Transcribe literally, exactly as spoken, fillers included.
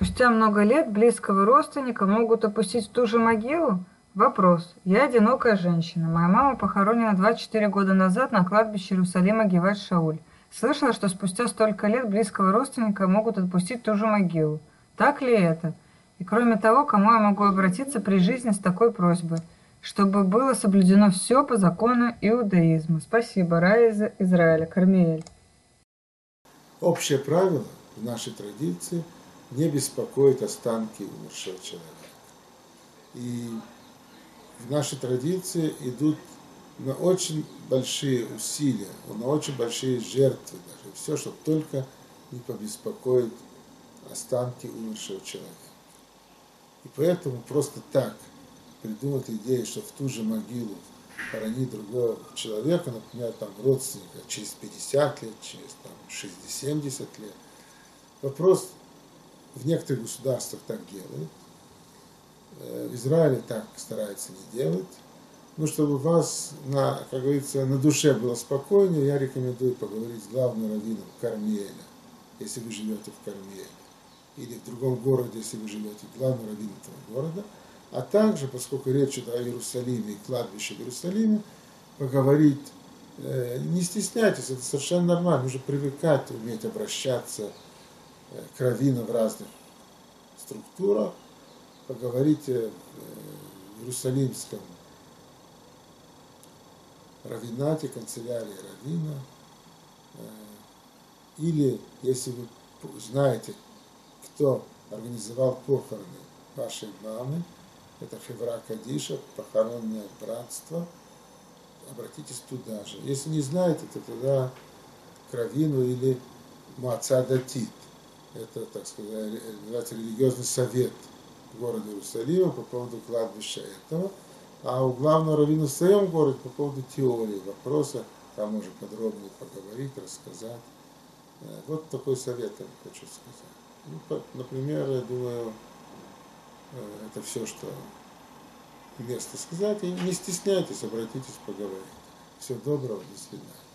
Спустя много лет близкого родственника могут опустить в ту же могилу? Вопрос. Я одинокая женщина. Моя мама похоронена двадцать четыре года назад на кладбище Иерусалима Геват-Шауль. Слышала, что спустя столько лет близкого родственника могут отпустить в ту же могилу. Так ли это? И кроме того, кому я могу обратиться при жизни с такой просьбой? Чтобы было соблюдено все по закону иудаизма. Спасибо. Рая из Израиля. Кармиэль. Общее правило в нашей традиции не беспокоить останки умершего человека. И в нашей традиции идут на очень большие усилия, на очень большие жертвы даже. Все, чтобы только не побеспокоить останки умершего человека. И поэтому просто так придумать идею, что в ту же могилу хоронить другого человека, например, там, родственника через пятьдесят лет, через шестьдесят-семьдесят лет. Вопрос, в некоторых государствах так делают, в Израиле так стараются не делать. Ну, чтобы у вас, на, как говорится, на душе было спокойнее, я рекомендую поговорить с главным раввином Кармиэля, если вы живете в Кармиэле, или в другом городе, если вы живете главным раввином этого города. А также, поскольку речь идет о Иерусалиме и кладбище в Иерусалиме, поговорить, э, не стесняйтесь, это совершенно нормально, нужно привыкать, уметь обращаться э, к раввинам в разных структурах, поговорить э, в Иерусалимском раввинате, канцелярии раввина, э, или, если вы знаете, кто организовал похороны вашей мамы, это Хевра Кадиша, похоронное братство, обратитесь туда же. Если не знаете, то тогда к раввину или Моаца Датит. Это, так сказать, называется религиозный совет города Иерусалима по поводу кладбища этого. А у главного раввина в своем городе по поводу теории вопроса, там можно подробнее поговорить, рассказать. Вот такой совет я хочу сказать. Ну, например, я думаю, это все, что место сказать. И не стесняйтесь, обратитесь, поговорить. Всего доброго, до свидания.